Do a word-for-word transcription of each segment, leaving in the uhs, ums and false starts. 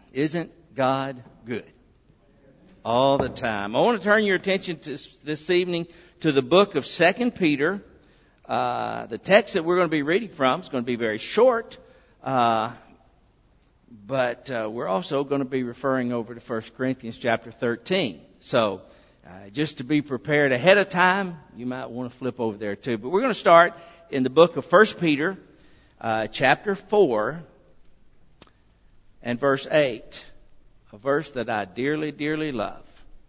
Isn't God good? All the time. I want to turn your attention to, this evening to the book of Second Peter. Uh, the text that we're going to be reading from is going to be very short, uh, but uh, we're also going to be referring over to First Corinthians chapter thirteen. So, uh, just to be prepared ahead of time, you might want to flip over there too. But we're going to start in the book of First Peter, uh, chapter four, and verse eight. A verse that I dearly, dearly love.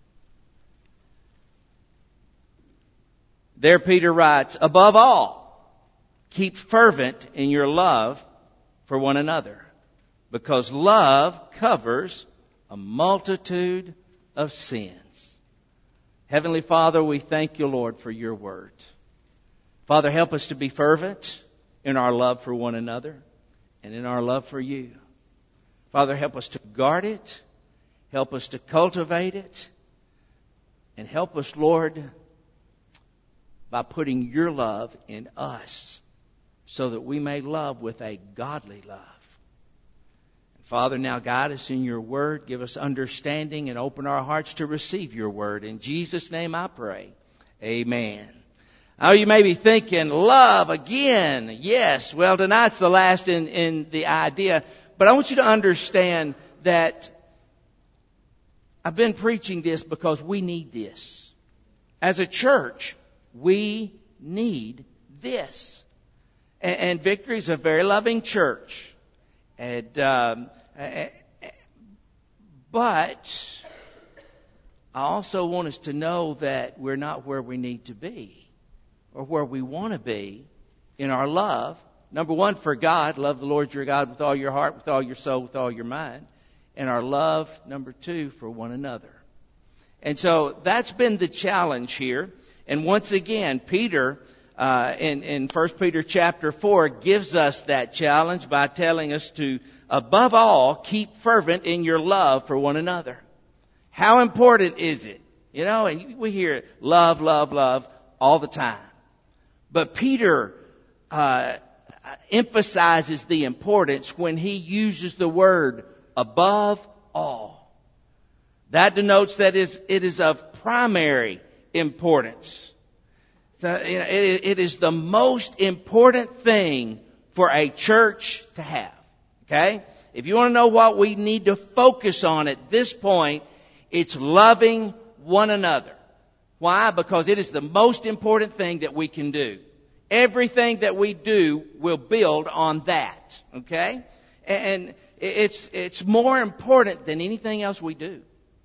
There Peter writes, above all, keep fervent in your love for one another, because love covers a multitude of sins. Heavenly Father, we thank you, Lord, for your word. Father, help us to be fervent in our love for one another and in our love for you. Father, help us to guard it. Help us to cultivate it. And help us, Lord, by putting your love in us so that we may love with a godly love. And Father, now guide us in your word. Give us understanding and open our hearts to receive your word. In Jesus' name I pray. Amen. Now you may be thinking, love again. Yes, well, tonight's the last in, in the idea. But I want you to understand that I've been preaching this because we need this. As a church, we need this. And, and Victory is a very loving church. And um, but I also want us to know that we're not where we need to be or where we want to be in our love. Number one, for God. Love the Lord your God with all your heart, with all your soul, with all your mind. And our love, number two, for one another. And so that's been the challenge here. And once again, Peter, uh, in, in First Peter chapter four, gives us that challenge by telling us to, above all, keep fervent in your love for one another. How important is it? You know, and we hear love, love, love all the time. But Peter uh, emphasizes the importance when he uses the word above all. That denotes that it is of primary importance. So, you know, it, it is the most important thing for a church to have. Okay? If you want to know what we need to focus on at this point, it's loving one another. Why? Because it is the most important thing that we can do. Everything that we do will build on that. Okay? And it's, it's more important than anything else we do.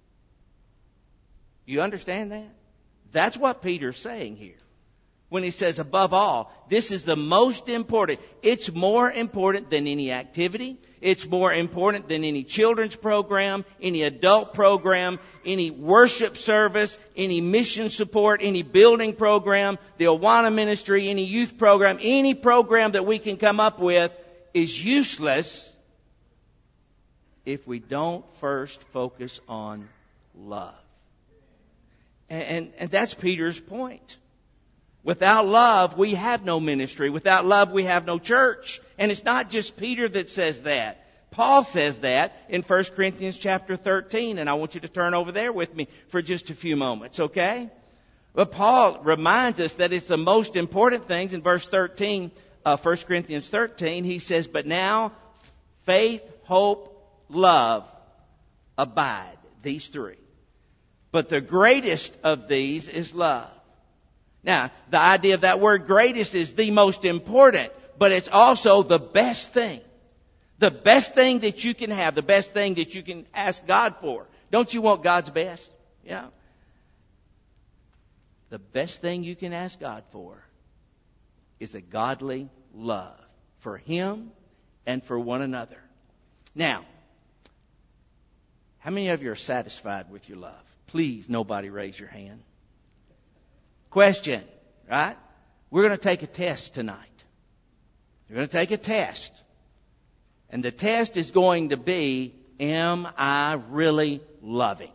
You understand that? That's what Peter's saying here. When he says above all, this is the most important. It's more important than any activity. It's more important than any children's program, any adult program, any worship service, any mission support, any building program, the Awana ministry, any youth program. Any program that we can come up with is useless if we don't first focus on love. And, and, and that's Peter's point. Without love, we have no ministry. Without love, we have no church. And it's not just Peter that says that. Paul says that in First Corinthians chapter thirteen. And I want you to turn over there with me for just a few moments, okay? But Paul reminds us that it's the most important things. In verse thirteen, uh, First Corinthians thirteen, he says, but now faith, hope, love abide. These three. But the greatest of these is love. Now, the idea of that word greatest is the most important, but it's also the best thing. The best thing that you can have, the best thing that you can ask God for. Don't you want God's best? Yeah. The best thing you can ask God for is a godly love for Him and for one another. Now, how many of you are satisfied with your love? Please, nobody raise your hand. Question, right? We're going to take a test tonight. We're going to take a test. And the test is going to be, am I really loving?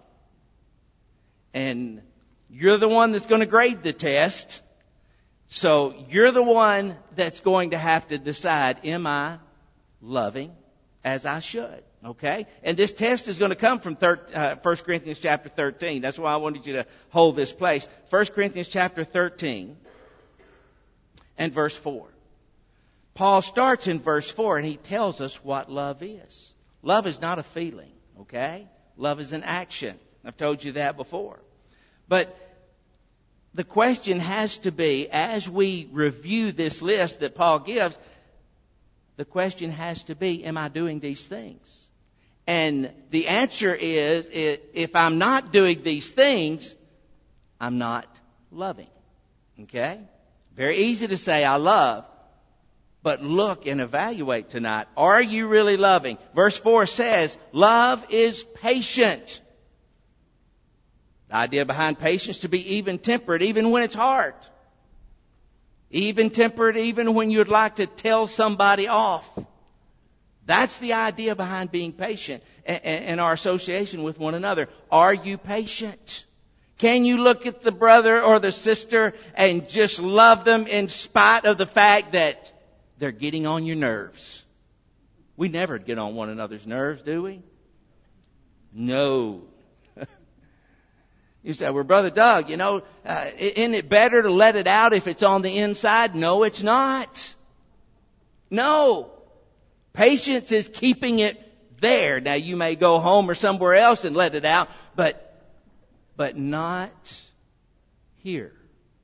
And you're the one that's going to grade the test. So you're the one that's going to have to decide, am I loving as I should? Okay? And this test is going to come from thir- uh, First Corinthians chapter thirteen. That's why I wanted you to hold this place. First Corinthians chapter thirteen and verse four. Paul starts in verse four and he tells us what love is. Love is not a feeling, okay? Love is an action. I've told you that before. But the question has to be, as we review this list that Paul gives, the question has to be, am I doing these things? And the answer is, if I'm not doing these things, I'm not loving. Okay? Very easy to say I love, but look and evaluate tonight. Are you really loving? Verse four says, love is patient. The idea behind patience, to be even-tempered, even when it's hard. Even-tempered, even when you'd like to tell somebody off. That's the idea behind being patient and our association with one another. Are you patient? Can you look at the brother or the sister and just love them in spite of the fact that they're getting on your nerves? We never get on one another's nerves, do we? No. You say, well, Brother Doug, you know, uh, isn't it better to let it out if it's on the inside? No, it's not. No. Patience is keeping it there. Now, you may go home or somewhere else and let it out, but but not here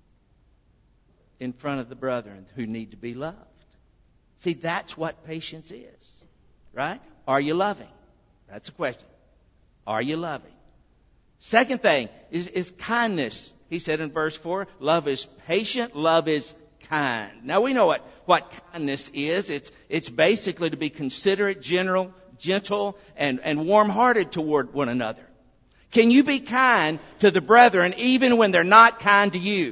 in front of the brethren who need to be loved. See, that's what patience is, right? Are you loving? That's the question. Are you loving? Second thing is, is kindness. He said in verse four, love is patient, love is kind. Now we know what, what kindness is. It's, it's basically to be considerate, general, gentle, and, and warm-hearted toward one another. Can you be kind to the brethren even when they're not kind to you?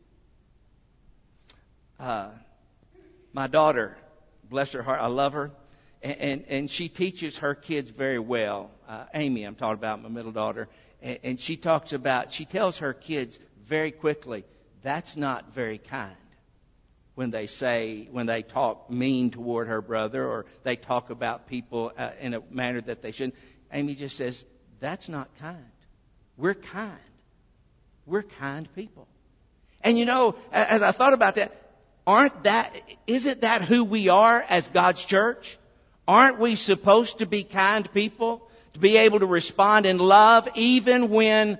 Uh, my daughter, bless her heart, I love her, and, and, and she teaches her kids very well. Uh, Amy, I'm talking about, my middle daughter, and, and she talks about, she tells her kids very quickly, that's not very kind. When they say, when they talk mean toward her brother, or they talk about people uh, in a manner that they shouldn't, Amy just says, that's not kind. We're kind. We're kind people. And you know, as I thought about that, aren't that, isn't that who we are as God's church? Aren't we supposed to be kind people? To be able to respond in love even when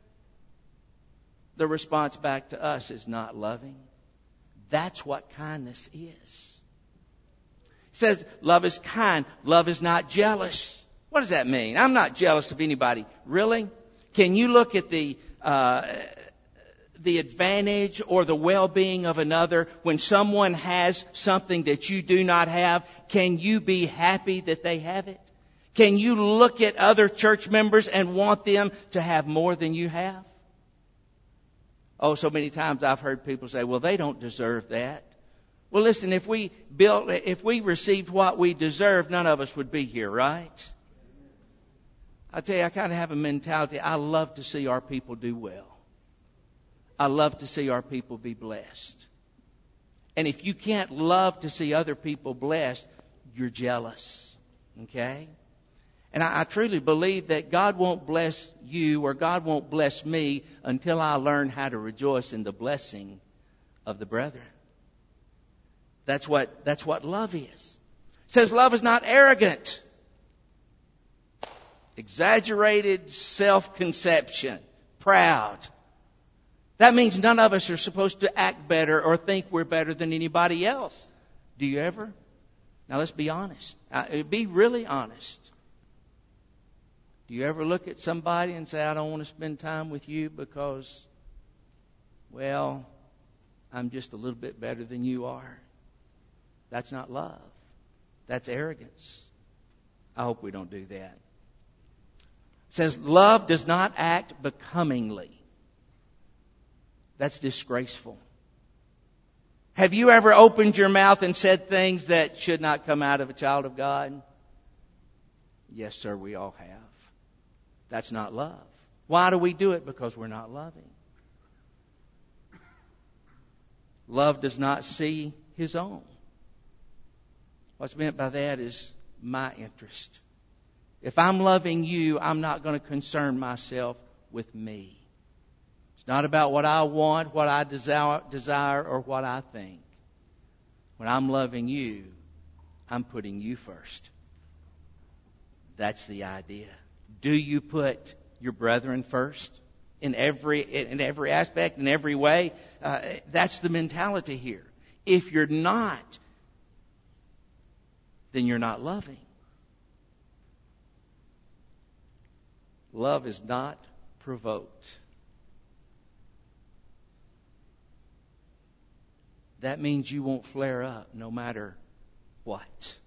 the response back to us is not loving? That's what kindness is. It says love is kind. Love is not jealous. What does that mean? I'm not jealous of anybody. Really? Can you look at the uh, the advantage or the well-being of another when someone has something that you do not have? Can you be happy that they have it? Can you look at other church members and want them to have more than you have? Oh, so many times I've heard people say, well, they don't deserve that. Well, listen, if we built, if we received what we deserve, none of us would be here, right? I tell you, I kind of have a mentality. I love to see our people do well. I love to see our people be blessed. And if you can't love to see other people blessed, you're jealous. Okay? And I, I truly believe that God won't bless you or God won't bless me until I learn how to rejoice in the blessing of the brethren. That's what, that's what love is. It says love is not arrogant. Exaggerated self-conception. Proud. That means none of us are supposed to act better or think we're better than anybody else. Do you ever? Now let's be honest. Uh, be really honest. Do you ever look at somebody and say, I don't want to spend time with you because, well, I'm just a little bit better than you are? That's not love. That's arrogance. I hope we don't do that. It says, love does not act becomingly. That's disgraceful. Have you ever opened your mouth and said things that should not come out of a child of God? Yes, sir, we all have. That's not love. Why do we do it? Because we're not loving. Love does not see his own. What's meant by that is my interest. If I'm loving you, I'm not going to concern myself with me. It's not about what I want, what I desire, desire, or what I think. When I'm loving you, I'm putting you first. That's the idea. Do you put your brethren first in every in every aspect, in every way? Uh, that's the mentality here. If you're not, then you're not loving. Love is not provoked. That means you won't flare up no matter what.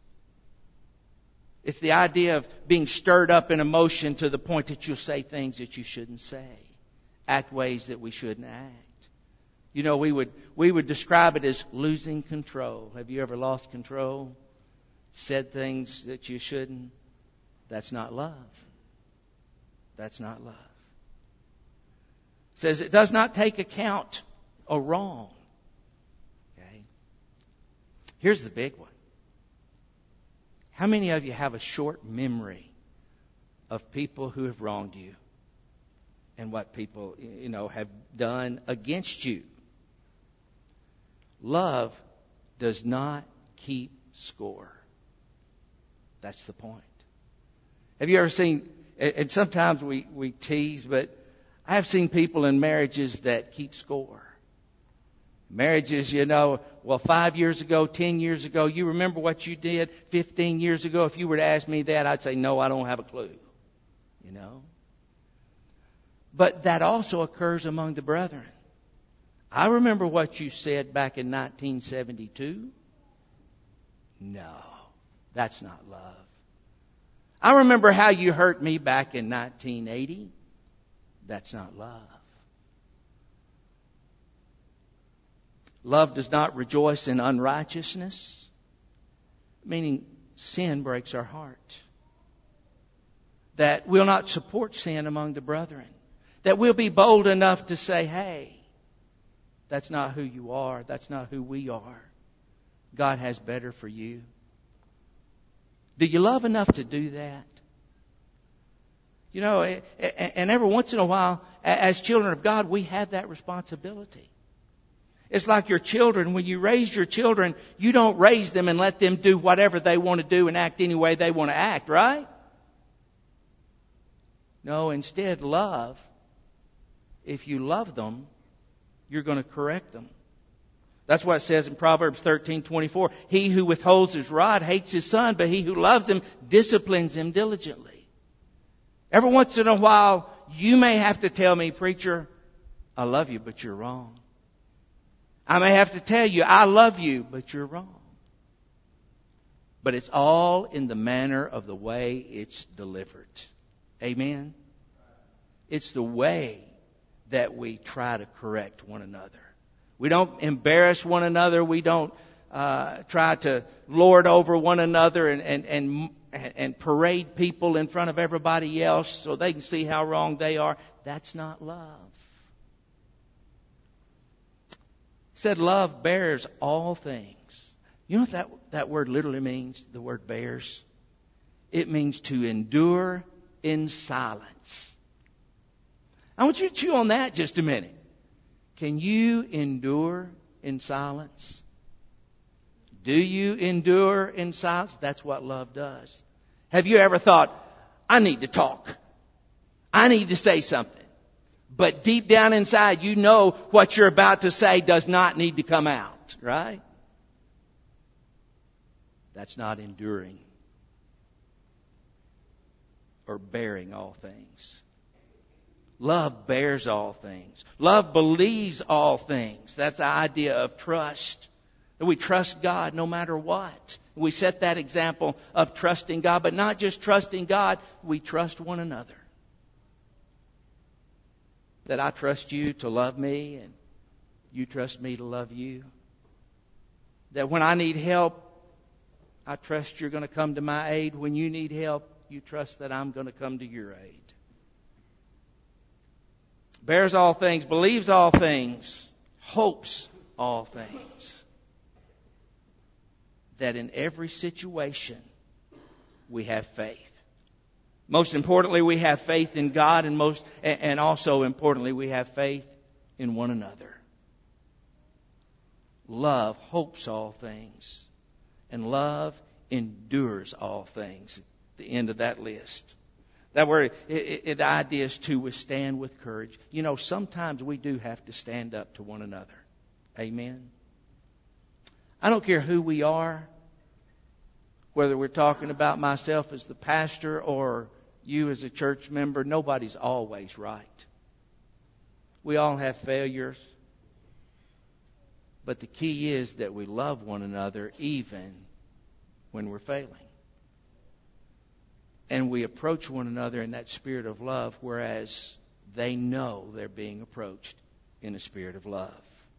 It's the idea of being stirred up in emotion to the point that you'll say things that you shouldn't say, act ways that we shouldn't act. You know, we would we would describe it as losing control. Have you ever lost control? Said things that you shouldn't? That's not love. That's not love. It says it does not take account of wrong. Okay. Here's the big one. How many of you have a short memory of people who have wronged you and what people, you know, have done against you? Love does not keep score. That's the point. Have you ever seen, and sometimes we, we tease, but I have seen people in marriages that keep score. Marriages, you know, well, five years ago, ten years ago, you remember what you did fifteen years ago? If you were to ask me that, I'd say, no, I don't have a clue. You know? But that also occurs among the brethren. I remember what you said back in nineteen seventy-two. No, that's not love. I remember how you hurt me back in nineteen eighty. That's not love. Love does not rejoice in unrighteousness, meaning sin breaks our heart. That we'll not support sin among the brethren. That we'll be bold enough to say, hey, that's not who you are. That's not who we are. God has better for you. Do you love enough to do that? You know, and every once in a while, as children of God, we have that responsibility. It's like your children. When you raise your children, you don't raise them and let them do whatever they want to do and act any way they want to act, right? No, instead, love. If you love them, you're going to correct them. That's what it says in Proverbs thirteen twenty-four. He who withholds his rod hates his son, but he who loves him disciplines him diligently. Every once in a while, you may have to tell me, preacher, I love you, but you're wrong. I may have to tell you, I love you, but you're wrong. But it's all in the manner of the way it's delivered. Amen? It's the way that we try to correct one another. We don't embarrass one another. We don't uh, try to lord over one another and, and, and, and parade people in front of everybody else so they can see how wrong they are. That's not love. It said love bears all things. You know what that, that word literally means? The word bears. It means to endure in silence. I want you to chew on that just a minute. Can you endure in silence? Do you endure in silence? That's what love does. Have you ever thought, I need to talk. I need to say something. But deep down inside, you know what you're about to say does not need to come out, right? That's not enduring or bearing all things. Love bears all things. Love believes all things. That's the idea of trust. That we trust God no matter what. We set that example of trusting God, but not just trusting God, we trust one another. That I trust you to love me and you trust me to love you. That when I need help, I trust you're going to come to my aid. When you need help, you trust that I'm going to come to your aid. Bears all things, believes all things, hopes all things. That in every situation we have faith. Most importantly, we have faith in God, and most, and also importantly, we have faith in one another. Love hopes all things, and love endures all things. At the end of that list. That word, it, it, the idea is to withstand with courage. You know, sometimes we do have to stand up to one another. Amen. I don't care who we are, whether we're talking about myself as the pastor or you as a church member, nobody's always right. We all have failures. But the key is that we love one another even when we're failing. And we approach one another in that spirit of love, whereas they know they're being approached in a spirit of love.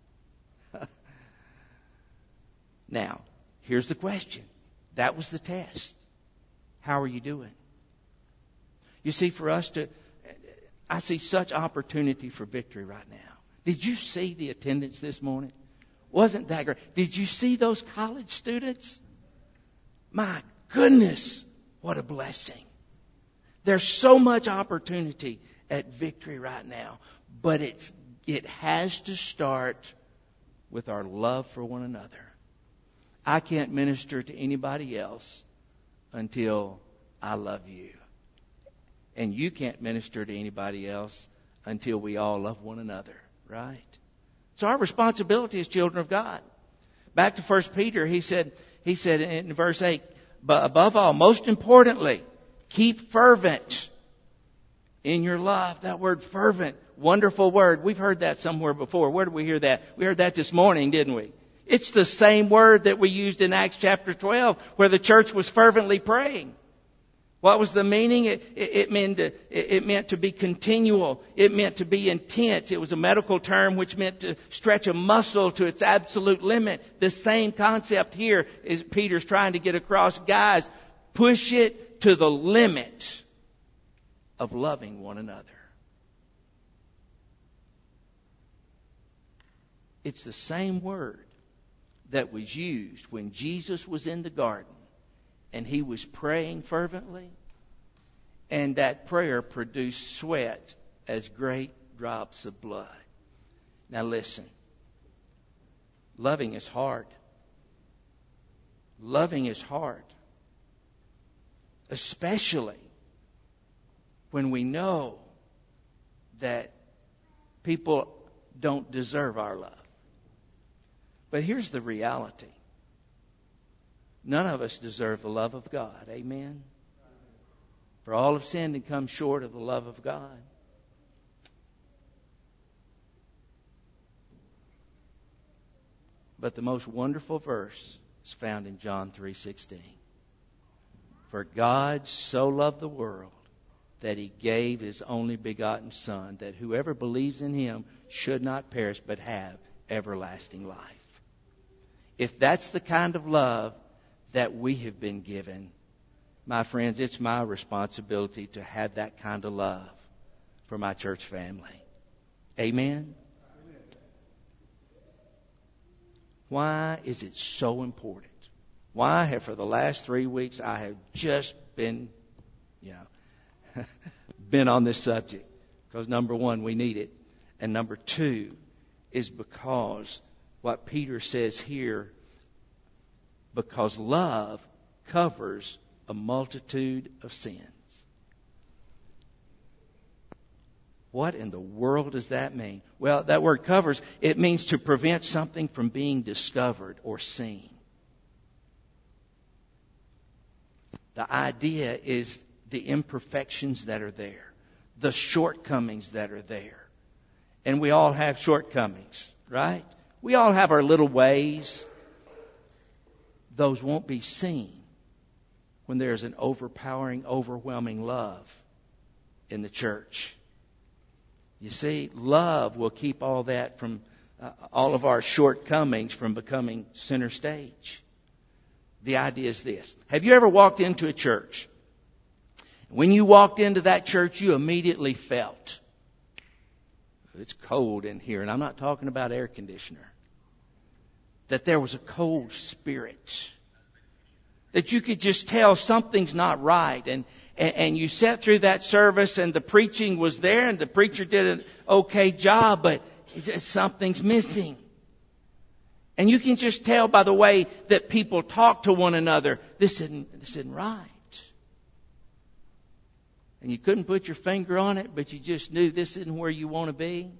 Now, here's the question. That was the test. How are you doing? You see, for us to... I see such opportunity for victory right now. Did you see the attendance this morning? Wasn't that great? Did you see those college students? My goodness, what a blessing. There's so much opportunity at Victory right now. But it's it has to start with our love for one another. I can't minister to anybody else until I love you. And you can't minister to anybody else until we all love one another, right? It's our responsibility as children of God. Back to First Peter, he said, he said in verse eight, but above all, most importantly, keep fervent in your love. That word fervent, wonderful word. We've heard that somewhere before. Where did we hear that? We heard that this morning, didn't we? It's the same word that we used in Acts chapter twelve, where the church was fervently praying. What was the meaning? It, it, it, meant to, it, it meant to be continual. It meant to be intense. It was a medical term which meant to stretch a muscle to its absolute limit. The same concept here is Peter's trying to get across. Guys, push it to the limit of loving one another. It's the same word that was used when Jesus was in the garden and he was praying fervently, and that prayer produced sweat as great drops of blood. Now listen, loving is hard. Loving is hard. Especially when we know that people don't deserve our love. But here's the reality. None of us deserve the love of God. Amen? For all have sinned and come short of the love of God. But the most wonderful verse is found in John three sixteen. For God so loved the world that He gave His only begotten Son, that whoever believes in Him should not perish but have everlasting life. If that's the kind of love that we have been given, my friends, it's my responsibility to have that kind of love for my church family. Amen? Why is it so important? Why have for the last three weeks I have just been, you know, been on this subject? Because number one, we need it. And number two is because what Peter says here, because love covers a multitude of sins. What in the world does that mean? Well, that word covers, it means to prevent something from being discovered or seen. The idea is the imperfections that are there, the shortcomings that are there. And we all have shortcomings, right? We all have our little ways. Those won't be seen when there's an overpowering, overwhelming love in the church. You see, love will keep all that from, uh, all of our shortcomings from becoming center stage. The idea is this. Have you ever walked into a church? When you walked into that church, you immediately felt, it's cold in here, and I'm not talking about air conditioner, that there was a cold spirit. That you could just tell something's not right. And, and, and you sat through that service and the preaching was there and the preacher did an okay job, but it's just, something's missing. And you can just tell by the way that people talk to one another, this isn't, this isn't right. And you couldn't put your finger on it, but you just knew this isn't where you want to be.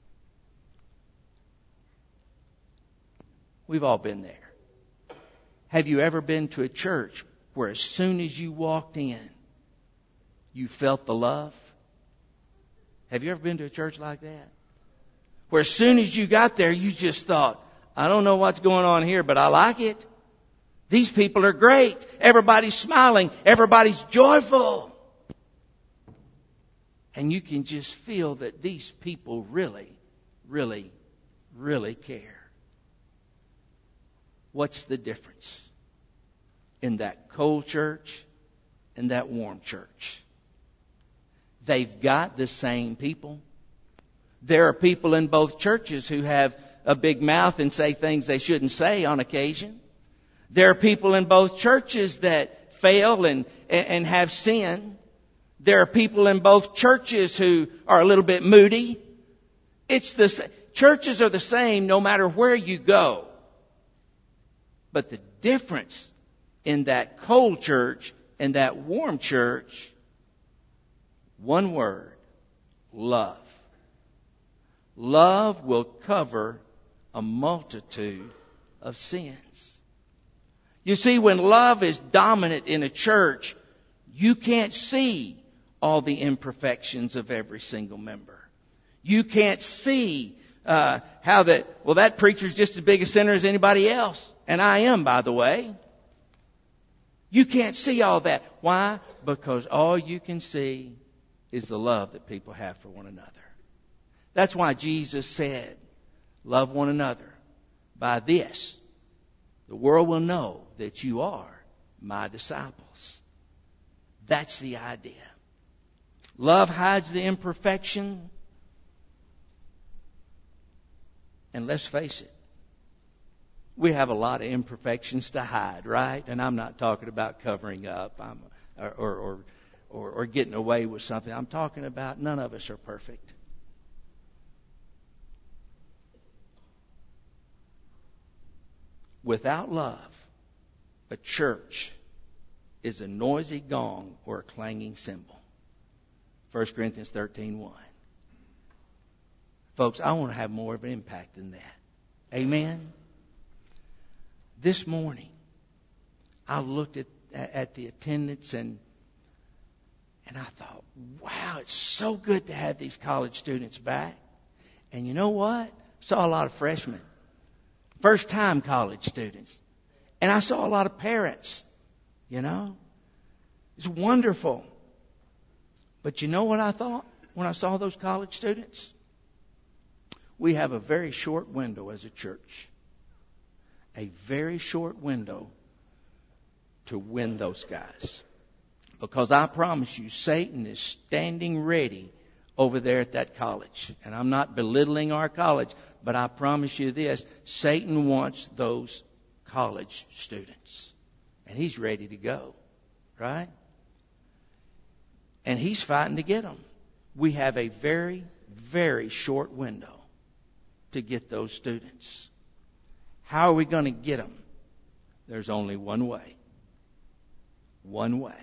We've all been there. Have you ever been to a church where as soon as you walked in, you felt the love? Have you ever been to a church like that? Where as soon as you got there, you just thought, I don't know what's going on here, but I like it. These people are great. Everybody's smiling. Everybody's joyful. And you can just feel that these people really, really, really care. What's the difference in that cold church and that warm church? They've got the same people. There are people in both churches who have a big mouth and say things they shouldn't say on occasion. There are people in both churches that fail and, and have sin. There are people in both churches who are a little bit moody. It's the churches are the same no matter where you go. But the difference in that cold church and that warm church, one word, love. Love will cover a multitude of sins. You see, when love is dominant in a church, you can't see all the imperfections of every single member. You can't see uh, how that, well, that preacher's just as big a sinner as anybody else. And I am, by the way. You can't see all that. Why? Because all you can see is the love that people have for one another. That's why Jesus said, love one another. By this, the world will know that you are my disciples. That's the idea. Love hides the imperfection. And let's face it, we have a lot of imperfections to hide, right? And I'm not talking about covering up I'm, or, or, or, or getting away with something. I'm talking about none of us are perfect. Without love, a church is a noisy gong or a clanging cymbal. First Corinthians thirteen one. Folks, I want to have more of an impact than that. Amen? This morning, I looked at, at the attendance and, and I thought, wow, it's so good to have these college students back. And you know what? I saw a lot of freshmen. First-time college students. And I saw a lot of parents, you know. It's wonderful. But you know what I thought when I saw those college students? We have a very short window as a church. A very short window to win those guys. Because I promise you, Satan is standing ready over there at that college. And I'm not belittling our college, but I promise you this, Satan wants those college students. And he's ready to go. Right? And he's fighting to get them. We have a very, very short window to get those students. How are we going to get them? There's only one way. One way.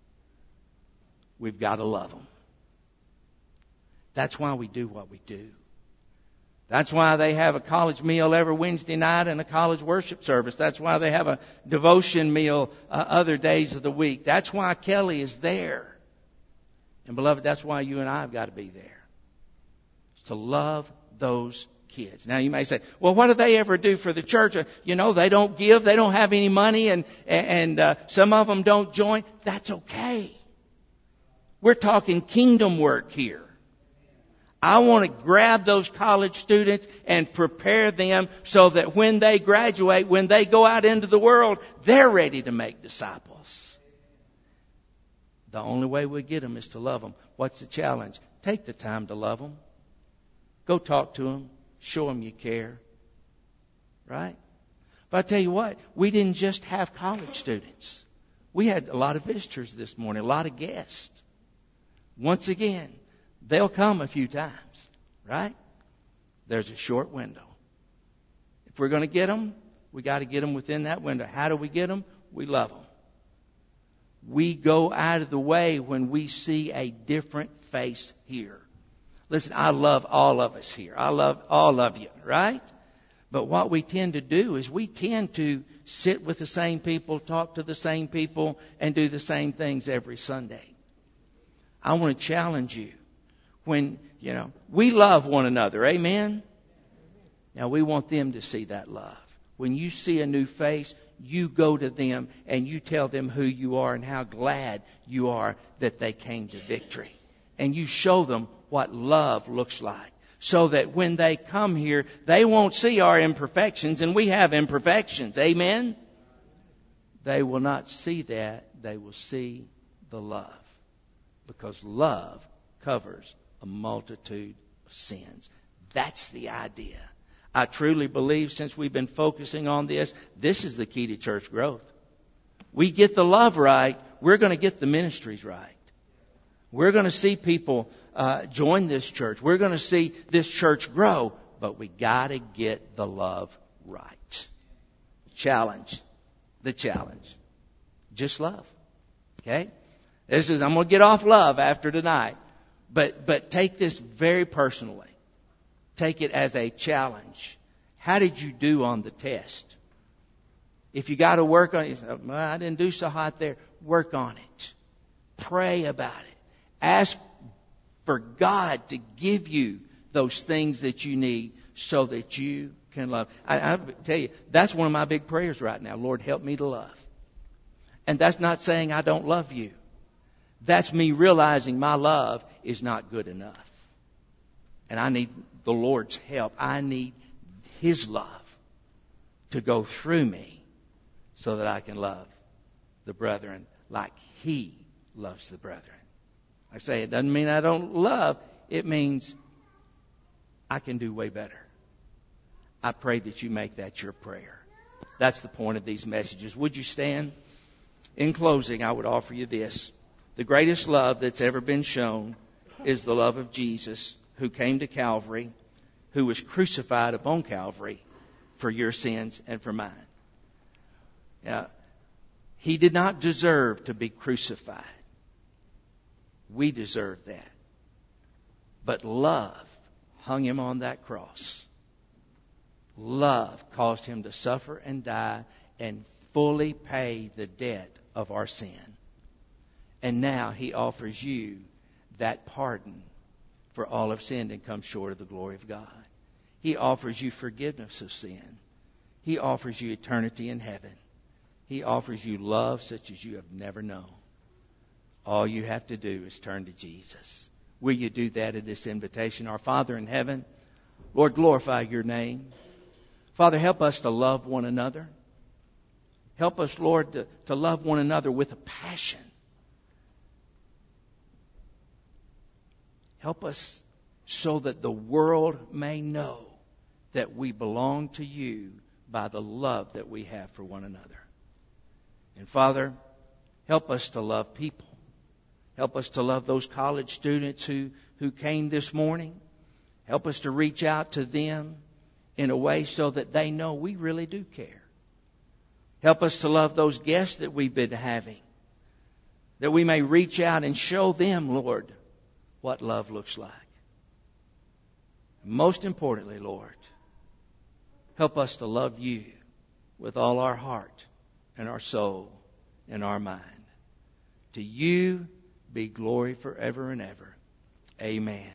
We've got to love them. That's why we do what we do. That's why they have a college meal every Wednesday night and a college worship service. That's why they have a devotion meal uh, other days of the week. That's why Kelly is there. And beloved, that's why you and I have got to be there. It's to love those kids. Now you may say, well, what do they ever do for the church? You know, they don't give, they don't have any money, and, and uh, some of them don't join. That's okay. We're talking kingdom work here. I want to grab those college students and prepare them so that when they graduate, when they go out into the world, they're ready to make disciples. The only way we get them is to love them. What's the challenge? Take the time to love them. Go talk to them. Show them you care. Right? But I tell you what, we didn't just have college students. We had a lot of visitors this morning, a lot of guests. Once again, they'll come a few times, right? There's a short window. If we're going to get them, we got to get them within that window. How do we get them? We love them. We go out of the way when we see a different face here. Listen, I love all of us here. I love all of you, right? But what we tend to do is we tend to sit with the same people, talk to the same people, and do the same things every Sunday. I want to challenge you. When, you know, we love one another, amen? Now, we want them to see that love. When you see a new face, you go to them and you tell them who you are and how glad you are that they came to victory. And you show them what love looks like. So that when they come here, they won't see our imperfections, and we have imperfections. Amen? They will not see that. They will see the love. Because love covers a multitude of sins. That's the idea. I truly believe, since we've been focusing on this, this is the key to church growth. We get the love right, we're going to get the ministries right. We're going to see people uh, join this church. We're going to see this church grow. But we got to get the love right. Challenge. The challenge. Just love. Okay? This is, I'm going to get off love after tonight. But, but take this very personally. Take it as a challenge. How did you do on the test? If you got to work on it, well, I didn't do so hot there. Work on it. Pray about it. Ask for God to give you those things that you need so that you can love. I, I tell you, that's one of my big prayers right now. Lord, help me to love. And that's not saying I don't love you. That's me realizing my love is not good enough. And I need the Lord's help. I need His love to go through me so that I can love the brethren like He loves the brethren. I say it doesn't mean I don't love. It means I can do way better. I pray that you make that your prayer. That's the point of these messages. Would you stand? In closing, I would offer you this. The greatest love that's ever been shown is the love of Jesus, who came to Calvary, who was crucified upon Calvary for your sins and for mine. Now, He did not deserve to be crucified. We deserve that. But love hung Him on that cross. Love caused Him to suffer and die and fully pay the debt of our sin. And now He offers you that pardon for all have sinned and come short of the glory of God. He offers you forgiveness of sin. He offers you eternity in heaven. He offers you love such as you have never known. All you have to do is turn to Jesus. Will you do that at this invitation? Our Father in heaven, Lord, glorify your name. Father, help us to love one another. Help us, Lord, to, to love one another with a passion. Help us so that the world may know that we belong to you by the love that we have for one another. And Father, help us to love people. Help us to love those college students who, who came this morning. Help us to reach out to them in a way so that they know we really do care. Help us to love those guests that we've been having, that we may reach out and show them, Lord, what love looks like. Most importantly, Lord, help us to love you with all our heart and our soul and our mind. To you be glory forever and ever. Amen.